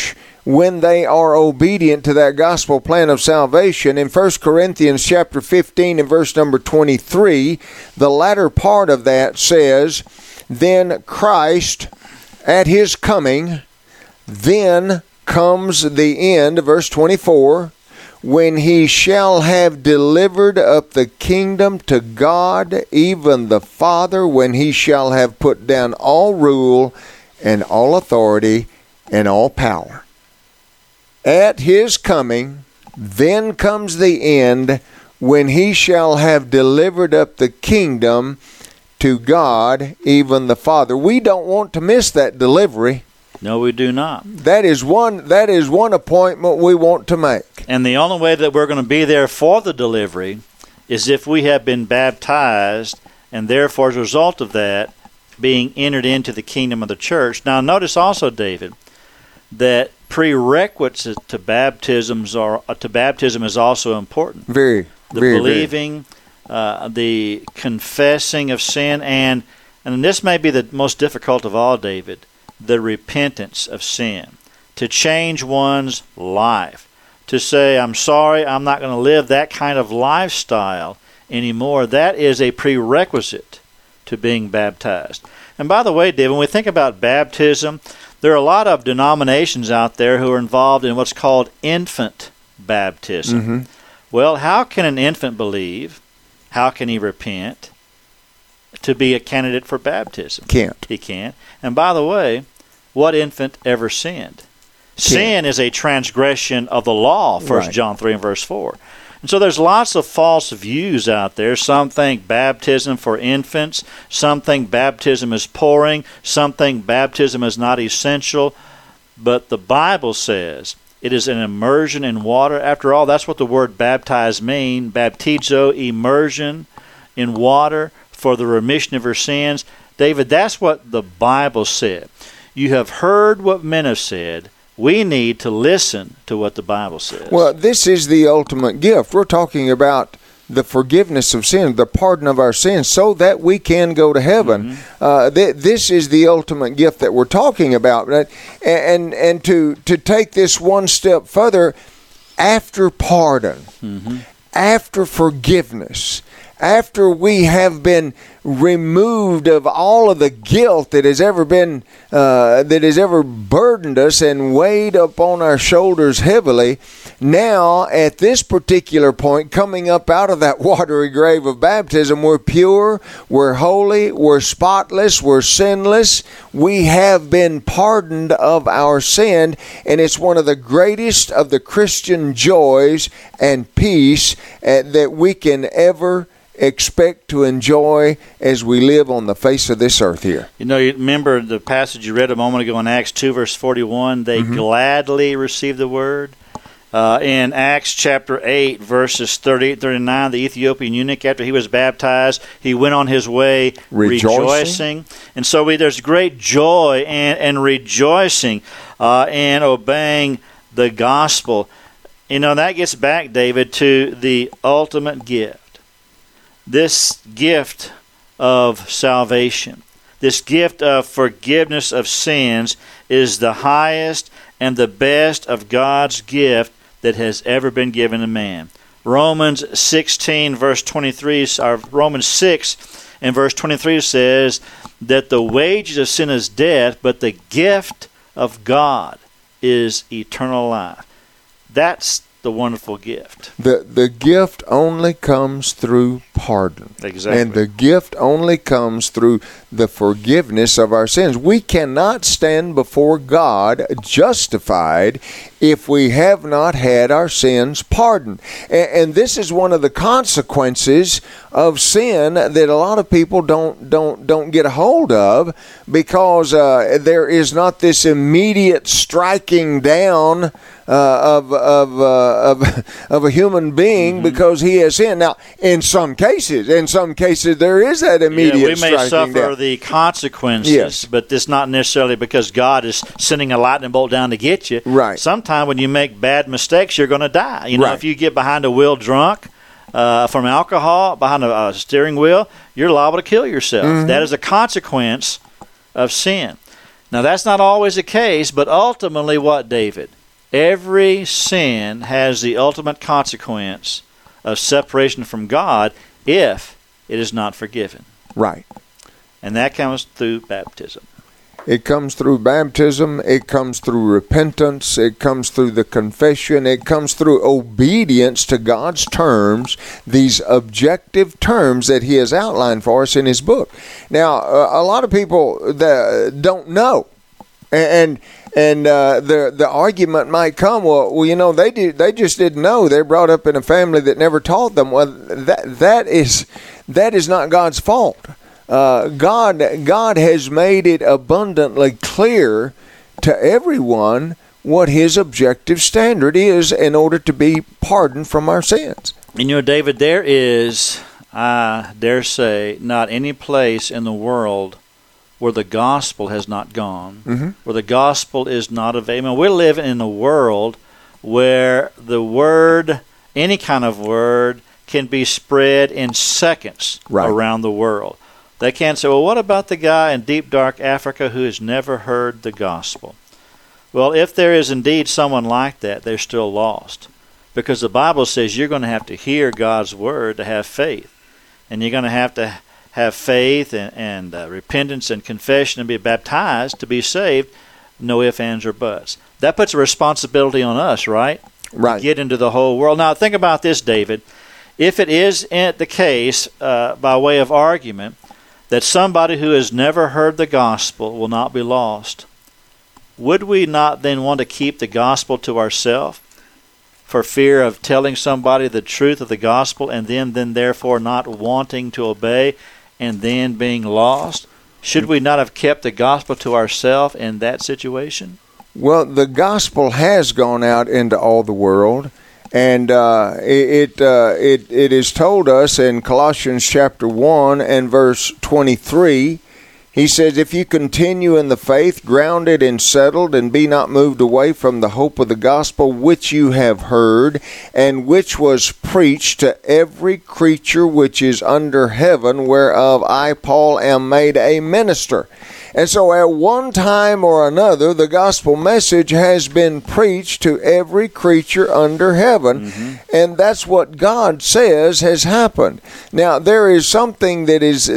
when they are obedient to that gospel plan of salvation. In 1 Corinthians chapter 15 and verse number 23, the latter part of that says, then Christ at his coming, then comes the end, verse 24, when he shall have delivered up the kingdom to God, even the Father, when he shall have put down all rule and all authority and all power. At his coming, then comes the end, when he shall have delivered up the kingdom to God, even the Father. We don't want to miss that delivery. No, we do not. That is one appointment we want to make. And the only way that we're going to be there for the delivery is if we have been baptized, and therefore as a result of that, being entered into the kingdom of the church. Now notice also, David, that prerequisites to baptism is also important. Very, the very, believing, the confessing of sin, and this may be the most difficult of all, David, the repentance of sin. To change one's life. To say, I'm sorry, I'm not going to live that kind of lifestyle anymore. That is a prerequisite to being baptized. And by the way, David, when we think about baptism, there are a lot of denominations out there who are involved in what's called infant baptism. Mm-hmm. Well, how can an infant believe? How can he repent to be a candidate for baptism? Can't. He can't. And by the way, what infant ever sinned? Sin is a transgression of the law, 1 John 3 and verse 4. And so there's lots of false views out there. Some think baptism for infants. Some think baptism is pouring. Some think baptism is not essential. But the Bible says it is an immersion in water. After all, that's what the word baptize means. Baptizo, immersion in water for the remission of your sins. David, that's what the Bible said. You have heard what men have said. We need to listen to what the Bible says. Well, this is the ultimate gift. We're talking about the forgiveness of sin, the pardon of our sins, so that we can go to heaven. Mm-hmm. This is the ultimate gift that we're talking about. And to take this one step further, after pardon, mm-hmm. after forgiveness, after we have been removed of all of the guilt that has ever been that has ever burdened us and weighed upon our shoulders heavily, now at this particular point, coming up out of that watery grave of baptism, we're pure, we're holy, we're spotless, we're sinless. We have been pardoned of our sin, and it's one of the greatest of the Christian joys and peace that we can ever expect to enjoy as we live on the face of this earth here. You know, you remember the passage you read a moment ago in Acts 2, verse 41, they mm-hmm. gladly received the word. In Acts chapter 8, verses 38-39, the Ethiopian eunuch, after he was baptized, he went on his way rejoicing. And so there's great joy and rejoicing and obeying the gospel. You know, that gets back, David, to the ultimate gift. This gift of salvation, this gift of forgiveness of sins is the highest and the best of God's gift that has ever been given to man. Romans 16, verse 23, or Romans 6 and verse 23 says that the wages of sin is death, but the gift of God is eternal life. That's the wonderful gift. The gift only comes through pardon. Exactly. And the gift only comes through the forgiveness of our sins. We cannot stand before God justified if we have not had our sins pardoned. And this is one of the consequences of sin that a lot of people don't get a hold of, because there is not this immediate striking down of a human being mm-hmm. because he has sinned. Now, in some cases, there is that immediate striking down. We may suffer the consequences, yes. but it's not necessarily because God is sending a lightning bolt down to get you. Right. Sometime when you make bad mistakes, you're going to die. You know, right. If you get behind a wheel drunk from alcohol, behind a steering wheel, you're liable to kill yourself. Mm-hmm. That is a consequence of sin. Now, that's not always the case, but ultimately what, David? Every sin has the ultimate consequence of separation from God if it is not forgiven. Right. And that comes through baptism. It comes through baptism. It comes through repentance. It comes through the confession. It comes through obedience to God's terms, these objective terms that He has outlined for us in His book. Now, a lot of people that don't know, and the argument might come, well, you know, they just didn't know. They're brought up in a family that never taught them. Well, that is not God's fault. God has made it abundantly clear to everyone what His objective standard is in order to be pardoned from our sins. And you know, David, there is, I dare say, not any place in the world where the gospel has not gone, where the gospel is not available. We're living in a world where the word, any kind of word, can be spread in seconds around the world. They can't say, well, what about the guy in deep, dark Africa who has never heard the gospel? Well, if there is indeed someone like that, they're still lost. Because the Bible says you're going to have to hear God's word to have faith. And you're going to have faith and repentance and confession and be baptized to be saved. No ifs, ands, or buts. That puts a responsibility on us, right? Right. To get into the whole world. Now, think about this, David. If it is the case, by way of argument, that somebody who has never heard the gospel will not be lost, would we not then want to keep the gospel to ourselves for fear of telling somebody the truth of the gospel and then therefore not wanting to obey and then being lost? Should we not have kept the gospel to ourselves in that situation? Well, the gospel has gone out into all the world. And it is told us in Colossians chapter 1 and verse 23, he says, if you continue in the faith, grounded and settled, and be not moved away from the hope of the gospel which you have heard, and which was preached to every creature which is under heaven, whereof I, Paul, am made a minister. And so at one time or another, the gospel message has been preached to every creature under heaven, and that's what God says has happened. Now, there is something that is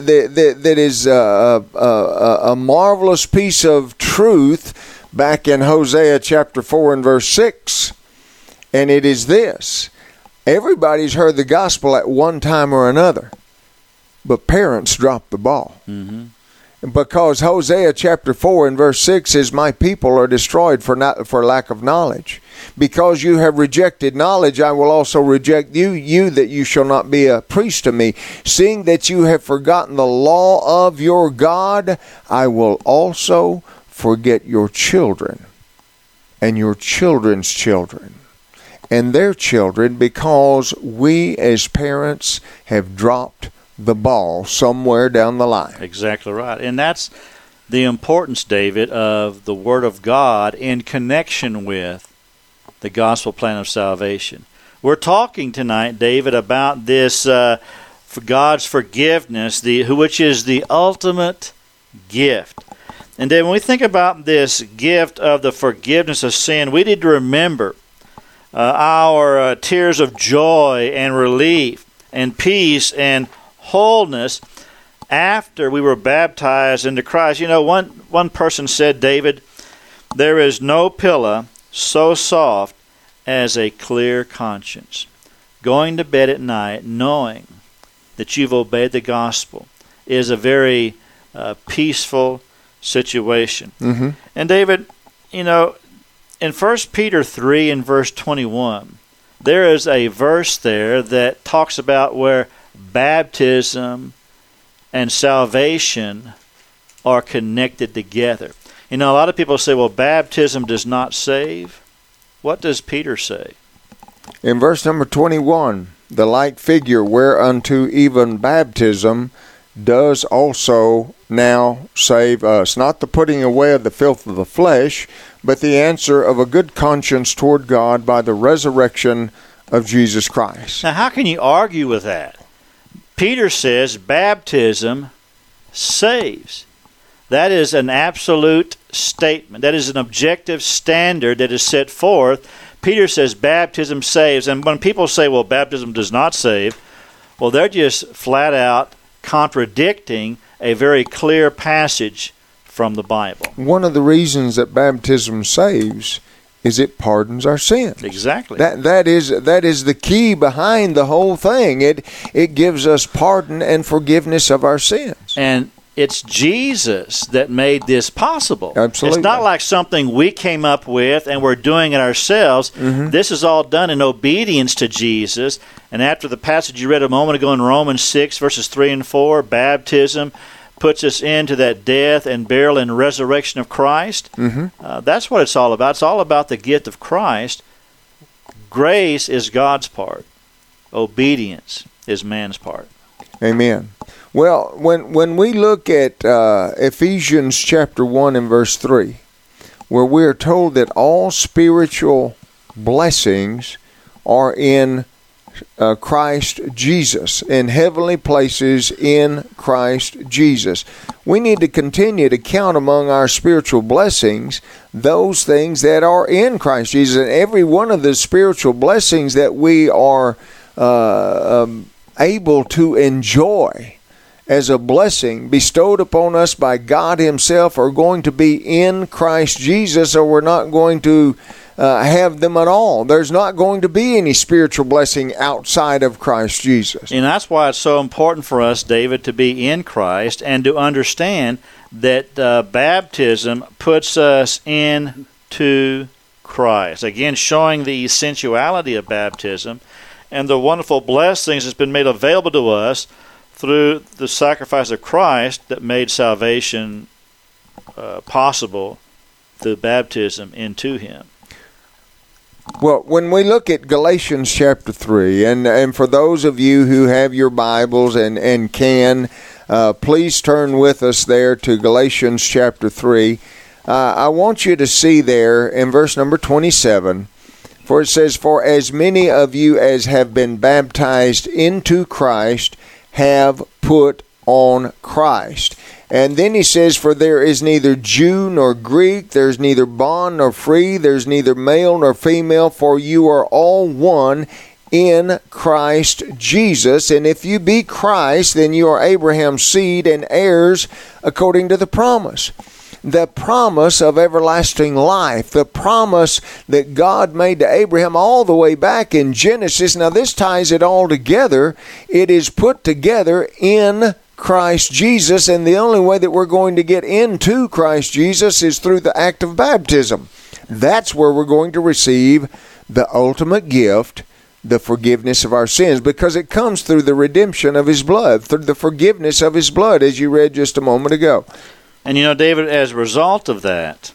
a marvelous piece of truth back in Hosea chapter 4 and verse 6, and it is this. Everybody's heard the gospel at one time or another, but parents dropped the ball. Because Hosea chapter 4 and verse 6 says, my people are destroyed for lack of knowledge. Because you have rejected knowledge, I will also reject you that you shall not be a priest to me. Seeing that you have forgotten the law of your God, I will also forget your children and your children's children and their children, because we as parents have dropped the ball somewhere down the line. Exactly right. And that's the importance, David, of the Word of God in connection with the gospel plan of salvation. We're talking tonight, David, about this for God's forgiveness, which is the ultimate gift. And then when we think about this gift of the forgiveness of sin, we need to remember our tears of joy and relief and peace and wholeness after we were baptized into Christ. You know, one person said, David, there is no pillow so soft as a clear conscience. Going to bed at night knowing that you've obeyed the gospel is a very peaceful situation. And David, you know, in 1 Peter 3 and verse 21, there is a verse there that talks about where baptism and salvation are connected together. You know, a lot of people say, well, baptism does not save. What does Peter say? In verse number 21, the like figure whereunto even baptism does also now save us. Not the putting away of the filth of the flesh, but the answer of a good conscience toward God by the resurrection of Jesus Christ. Now, how can you argue with that? Peter says baptism saves. That is an absolute statement. That is an objective standard that is set forth. Peter says baptism saves. And when people say, well, baptism does not save, well, they're just flat out contradicting a very clear passage from the Bible. One of the reasons that baptism saves is it pardons our sins. Exactly. That is the key behind the whole thing. It gives us pardon and forgiveness of our sins. And it's Jesus that made this possible. Absolutely. It's not like something we came up with and we're doing it ourselves. Mm-hmm. This is all done in obedience to Jesus. And after the passage you read a moment ago in Romans 6, verses 3 and 4, baptism puts us into that death and burial and resurrection of Christ. Mm-hmm. That's what it's all about. It's all about the gift of Christ. Grace is God's part. Obedience is man's part. Amen. Well, when we look at Ephesians chapter 1 and verse 3, where we are told that all spiritual blessings are in Christ Jesus, in heavenly places in Christ Jesus. We need to continue to count among our spiritual blessings those things that are in Christ Jesus. And every one of the spiritual blessings that we are able to enjoy as a blessing bestowed upon us by God Himself are going to be in Christ Jesus, or we're not going to have them at all. There's not going to be any spiritual blessing outside of Christ Jesus. And that's why it's so important for us, David, to be in Christ and to understand that baptism puts us into Christ. Again, showing the essentiality of baptism and the wonderful blessings that's been made available to us through the sacrifice of Christ that made salvation possible through baptism into Him. Well, when we look at Galatians chapter 3, and for those of you who have your Bibles and can, please turn with us there to Galatians chapter 3. I want you to see there in verse number 27, for it says, "For as many of you as have been baptized into Christ have put on Christ." And then he says, "For there is neither Jew nor Greek, there's neither bond nor free, there's neither male nor female, for you are all one in Christ Jesus. And if you be Christ, then you are Abraham's seed and heirs according to the promise." The promise of everlasting life, the promise that God made to Abraham all the way back in Genesis. Now this ties it all together. It is put together in Christ Jesus, and the only way that we're going to get into Christ Jesus is through the act of baptism. That's where we're going to receive the ultimate gift, the forgiveness of our sins, because it comes through the redemption of His blood, through the forgiveness of His blood, as you read just a moment ago. And you know, David, as a result of that,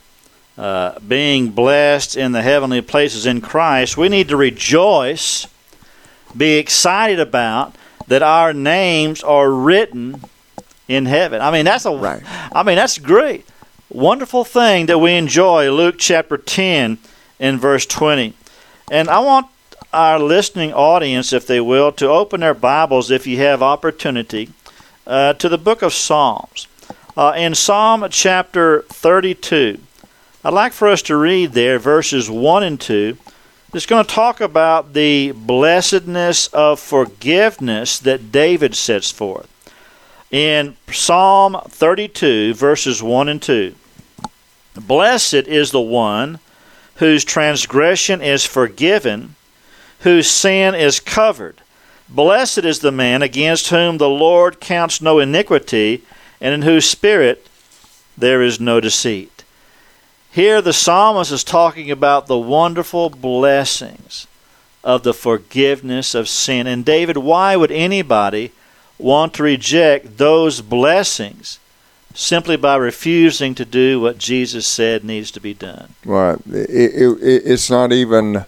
being blessed in the heavenly places in Christ, we need to rejoice, be excited about that our names are written in heaven. I mean, that's that's great. Wonderful thing that we enjoy. Luke chapter 10 and verse 20. And I want our listening audience, if they will, to open their Bibles, if you have opportunity, to the book of Psalms. In Psalm chapter 32, I'd like for us to read there verses 1 and 2. It's going to talk about the blessedness of forgiveness that David sets forth. In Psalm 32, verses 1 and 2, "Blessed is the one whose transgression is forgiven, whose sin is covered. Blessed is the man against whom the Lord counts no iniquity, and in whose spirit there is no deceit." Here the psalmist is talking about the wonderful blessings of the forgiveness of sin. And David, why would anybody want to reject those blessings simply by refusing to do what Jesus said needs to be done? Right. It's not even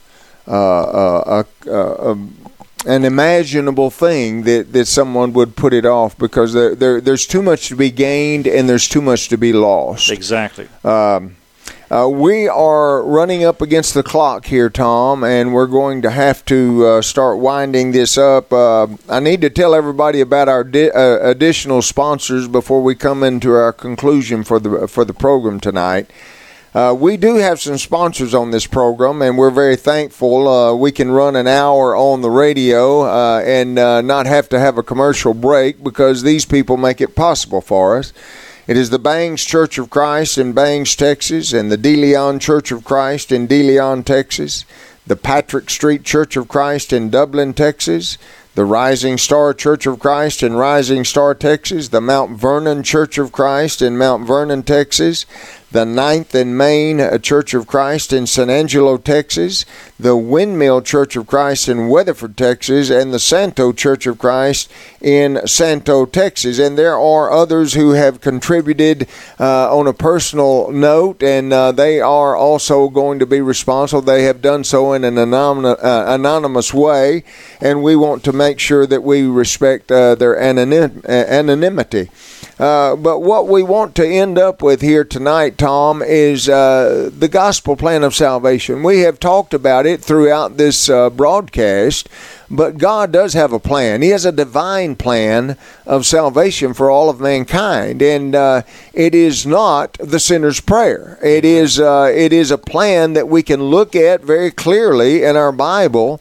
an imaginable thing that someone would put it off, because there's too much to be gained and there's too much to be lost. Exactly. We are running up against the clock here, Tom, and we're going to have to start winding this up. I need to tell everybody about our additional sponsors before we come into our conclusion for the program tonight. We do have some sponsors on this program, and we're very thankful. We can run an hour on the radio and not have to have a commercial break because these people make it possible for us. It is the Bangs Church of Christ in Bangs, Texas, and the De Leon Church of Christ in De Leon, Texas, the Patrick Street Church of Christ in Dublin, Texas, the Rising Star Church of Christ in Rising Star, Texas, the Mount Vernon Church of Christ in Mount Vernon, Texas, the 9th and Main Church of Christ in San Angelo, Texas, the Windmill Church of Christ in Weatherford, Texas, and the Santo Church of Christ in Santo, Texas. And there are others who have contributed on a personal note, and they are also going to be responsible. They have done so in an anonymous way, and we want to make sure that we respect their anonymity. But what we want to end up with here tonight, Tom, is the gospel plan of salvation. We have talked about it throughout this broadcast, but God does have a plan. He has a divine plan of salvation for all of mankind, and it is not the sinner's prayer. It is a plan that we can look at very clearly in our Bible.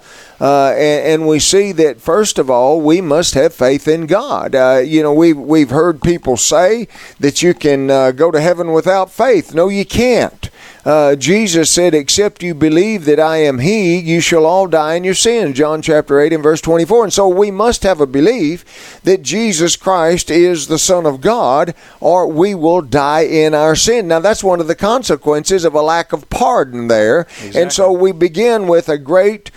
And we see that, first of all, we must have faith in God. We've heard people say that you can go to heaven without faith. No, you can't. Jesus said, except you believe that I am He, you shall all die in your sins. John chapter 8 and verse 24. And so we must have a belief that Jesus Christ is the Son of God, or we will die in our sin. Now, that's one of the consequences of a lack of pardon there. Exactly. And so we begin with a great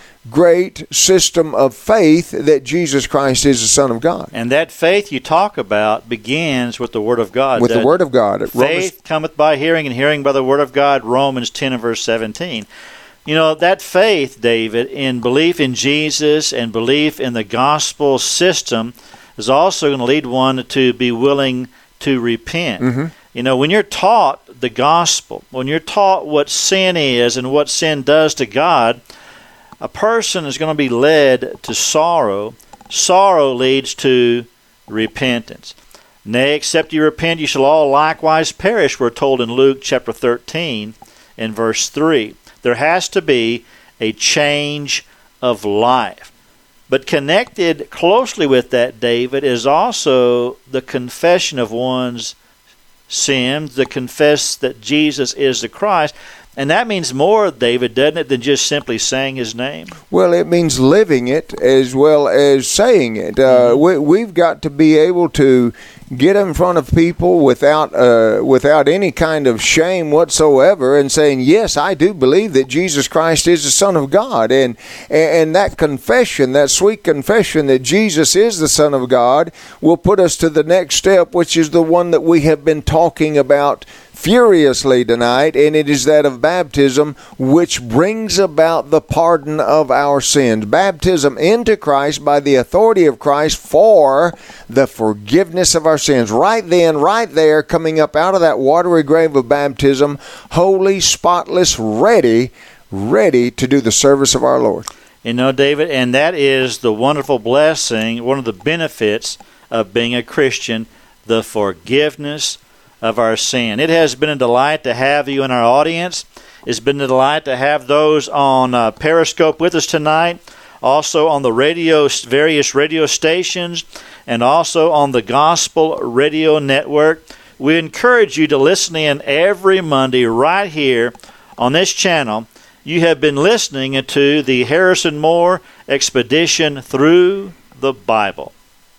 system of faith that Jesus Christ is the Son of God. And that faith you talk about begins with the Word of God. With the Word of God. Faith cometh by hearing, and hearing by the Word of God, Romans 10 and verse 17. You know, that faith, David, in belief in Jesus and belief in the gospel system is also going to lead one to be willing to repent. Mm-hmm. You know, when you're taught the gospel, when you're taught what sin is and what sin does to God, a person is going to be led to sorrow. Sorrow leads to repentance. Nay, except you repent, you shall all likewise perish, we're told in Luke chapter 13 and verse 3. There has to be a change of life. But connected closely with that, David, is also the confession of one's sins, the confess that Jesus is the Christ. And that means more, David, doesn't it, than just simply saying His name? Well, it means living it as well as saying it. We've got to be able to get in front of people without any kind of shame whatsoever and saying, yes, I do believe that Jesus Christ is the Son of God. And that confession, that sweet confession that Jesus is the Son of God, will put us to the next step, which is the one that we have been talking about furiously tonight, and it is that of baptism, which brings about the pardon of our sins. Baptism into Christ by the authority of Christ for the forgiveness of our sins. Right then, right there, coming up out of that watery grave of baptism, holy, spotless, ready to do the service of our Lord. You know, David, and that is the wonderful blessing, one of the benefits of being a Christian, the forgiveness of our sin. It has been a delight to have you in our audience. It's been a delight to have those on Periscope with us tonight, also on the various radio stations, and also on the Gospel Radio Network. We encourage you to listen in every Monday right here on this channel. You have been listening to the Harrison Moore Expedition Through the Bible.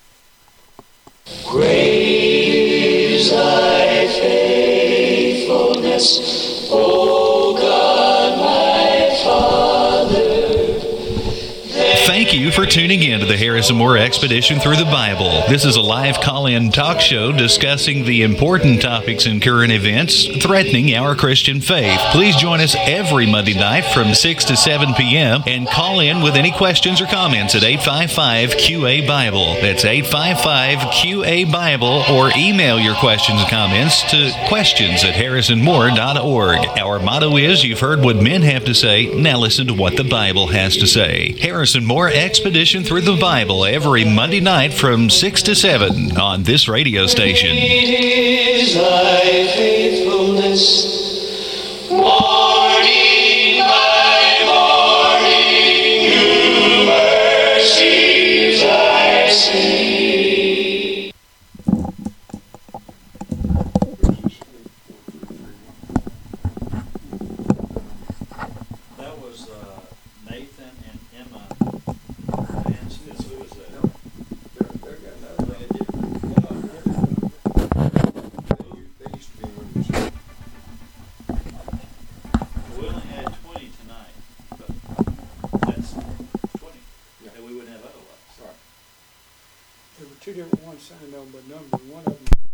Great is thy faithfulness, O God, my Father. Thank you for tuning in to the Harrison Moore Expedition Through the Bible. This is a live call-in talk show discussing the important topics and current events threatening our Christian faith. Please join us every Monday night from 6 to 7 p.m. and call in with any questions or comments at 855-QA-BIBLE. That's 855-QA-BIBLE, or email your questions and comments to questions@harrisonmoore.org. Our motto is, you've heard what men have to say, now listen to what the Bible has to say. Harrison Moore Expedition Through the Bible every Monday night from 6 to 7 on this radio station. Great is thy faithfulness, morning by morning, new mercies I see. That was Nathan and Emma Mansfield. Who was that? We only had 20 tonight, but that's 20 that we wouldn't have otherwise. There were two different ones signed on by number. One of them